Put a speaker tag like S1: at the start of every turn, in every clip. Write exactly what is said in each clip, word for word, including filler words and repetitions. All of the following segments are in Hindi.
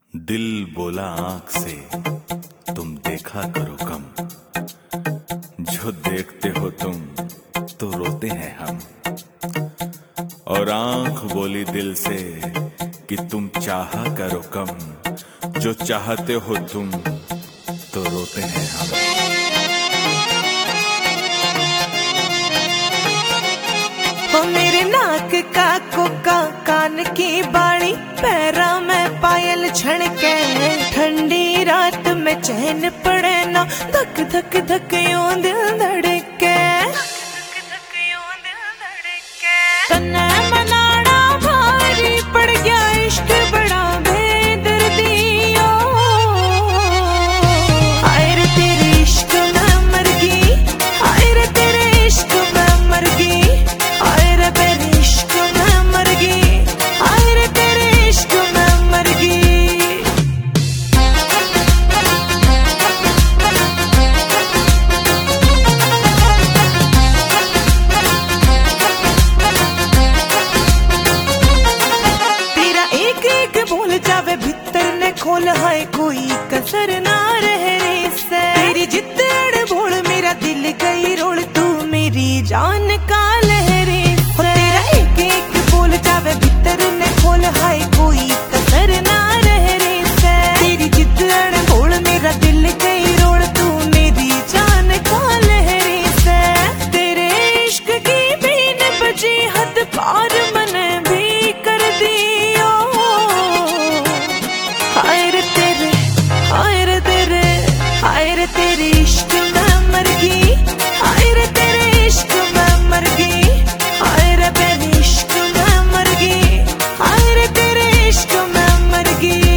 S1: दिल बोला आंख से तुम देखा करो कम, जो देखते हो तुम तो रोते हैं हम। और आंख बोली दिल से कि तुम चाहा करो कम, जो चाहते हो तुम तो रोते हैं हम।
S2: हो मेरे नाक का कोका, कान की बाड़ी, पैरा में पायल छड़के, ठंडी रात में चैन पड़े ना, धक धक धक यूं दिल धड़के, तन्ने मनाना भारी पड़ गया, इश्क बड़ा बेदर्दियों। हाय रे तेरे इश्क में मर गई, हाय रे तेरे इश्क में मर गई, हाय रे तेरे इश्क में मर गई, हाय रे तेरे इश्क में मर गई। तेरा एक एक बोल जावे भीतर ने खोल, हाय कोई कसर ना रह रे से। तेरी जितड़ बोल मेरा दिल गई रोल, तू मेरी जान का लहरी से। तेरा एक एक बोल जावे भीतर ने खोल, हाय कोई कसर ना रह रे से। तेरी जितड़ बोल मेरा दिल गई रोल, तू मेरी जान का लहरी से। तेरे इश्क की बीन बजी हद पार मैंने भी कर दियो। हाय रे तेरे, हाय रे तेरे, हाय रे तेरे इश्क में मर गई, हाय रे तेरे इश्क में मर गई, हाय रे तेरे इश्क में मर गई, हाय रे तेरे इश्क में मर गई।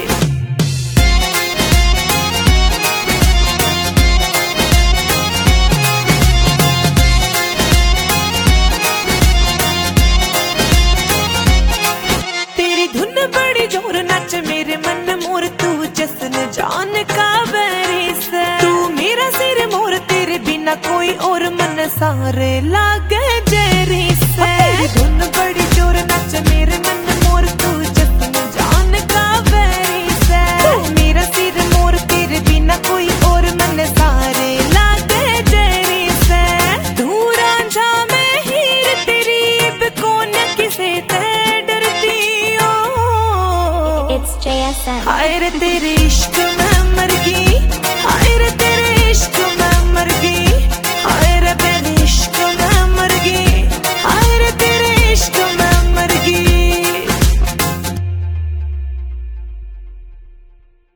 S2: तेरी धुन बड़ी जोर नाच मेरे मन मोर, तू जश्न जान का बैरी से। तू मेरा सिर मोर, तेरे बिना कोई और मन सारे लागे जेरी से। तेरी धुन बड़ी जोर नाच मेरे मन मोर, तू जश्न जान का बैरी से। तू मेरा सिर मोर, तेरे बिना कोई और मन सारे लागे जेरी से। तू रांझा में हीर, तेरी अब कौन किसे ते डरती हो।
S3: It's J S M.
S2: हाय रे तेरे इश्क में